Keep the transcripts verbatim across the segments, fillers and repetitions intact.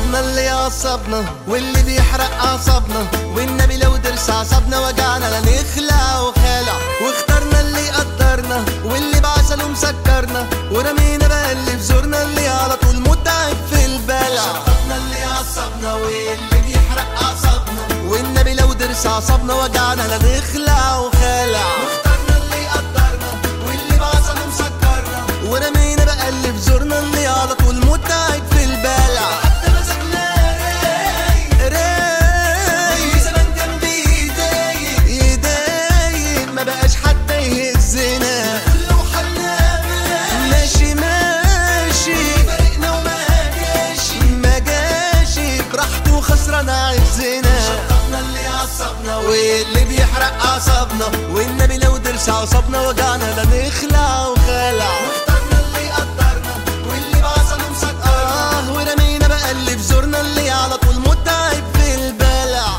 شطبنا اللي يعصبنا واللي بيحرق اعصابنا، والنبي لو درس اعصابنا وجعنا لا نخلع وخالع، واخترنا اللي يقدرنا واللي بعسله مسكرنا، ورمينا بقى اللي في زورنا اللي على طول متعب في البلع. شطبنا اللي يعصبنا واللي بيحرق اعصابنا، والنبي لو درس اعصابنا وجعنا لا نخلع وخالع، واخترنا اللي يقدرنا واللي بعسله مسكرنا، ورمينا بقى اللي في زورنا اللي على طول متعب في البلع. حتى مزاجنا رايق رايق زمان كان بيضايق يضايق، ما بقاش حتى يهزنا، كله حلنا ماشي ماشي، فرقنا وما جاشي ما جاشي براحته خسران عزنا. شطبنا اللي يعصبنا واللي بيحرق اعصابنا، والنبي لو درس اعصابنا وجعنا لا نخلع وخالع، واخترنا اللي يقدرنا واللي بعصله مسكرنا، آه ورمينا بقى اللي في زورنا اللي على طول متعب في البلع.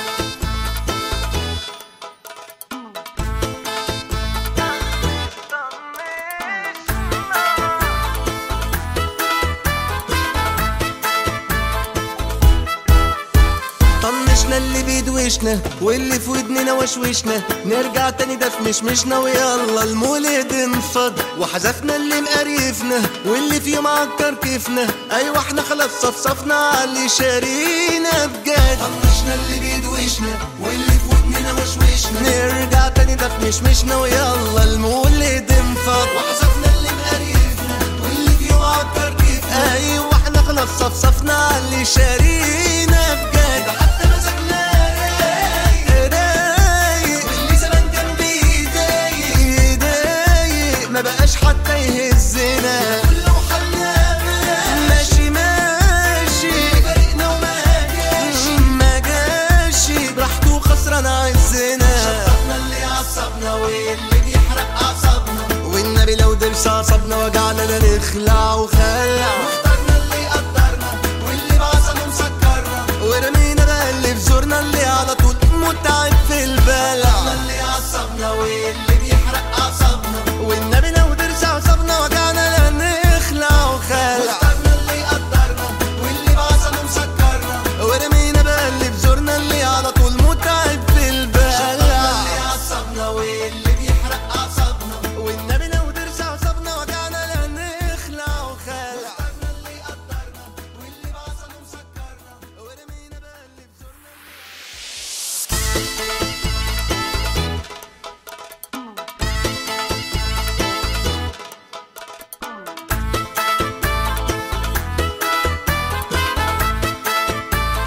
طنشنا اللي بيدوشنا واللي في ودننا وشوشنا، نرجع تاني ده في مشمشنا ويلا المولد انفض، وحذفنا اللي مقريفنا واللي في يوم عكر كيفنا، ايوه احنا خلاص صفصفنا على شارينا بجد. طنشنا اللي بيدوشنا واللي في ودننا وشوشنا، نرجع تاني ده في مشمشنا ويلا المولد انفض، وحذفنا اللي مقريفنا واللي في يوم عكر كيفنا، ايوه احنا خلاص صفصفنا على شارينا بجد. حتى مزاجنا رايق رايق واللي زمان كان بيضايق يضايق، ما بقاش حتى يهزنا، كله حلنا ماشي ماشي، فرقنا وما جاشي ما جاشي براحته خسران عزنا. شطبنا اللي يعصبنا واللي بيحرق اعصابنا، والنبي لو درس اعصابنا وجعنا لا نخلع وخلع، واخترنا اللي يقدرنا واللي بعصله مسكرنا، ورمينا بقى اللي في زورنا اللي على طول متعب في البلع. شطبنا اللي يعصبنا واللي بيحرق اعصابنا، والنبي لو درس اعصابنا وجعنا لا نخلع وخلع، واخترنا اللي يقدرنا واللي بعصله مسكرنا، ورمينا بقى اللي في زورنا اللي على طول متعب في البلع. شطبنا اللي يعصبنا واللي بيحرق اعصابنا، والنبي لو درس اعصابنا وجعنا لا نخلع وخلع، واخترنا اللي يقدرنا واللي بعصله مسكرنا، ورمينا بقى اللي في زورنا.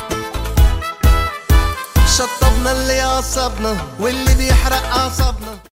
شطبنا اللي يعصبنا واللي بيحرق اعصابنا.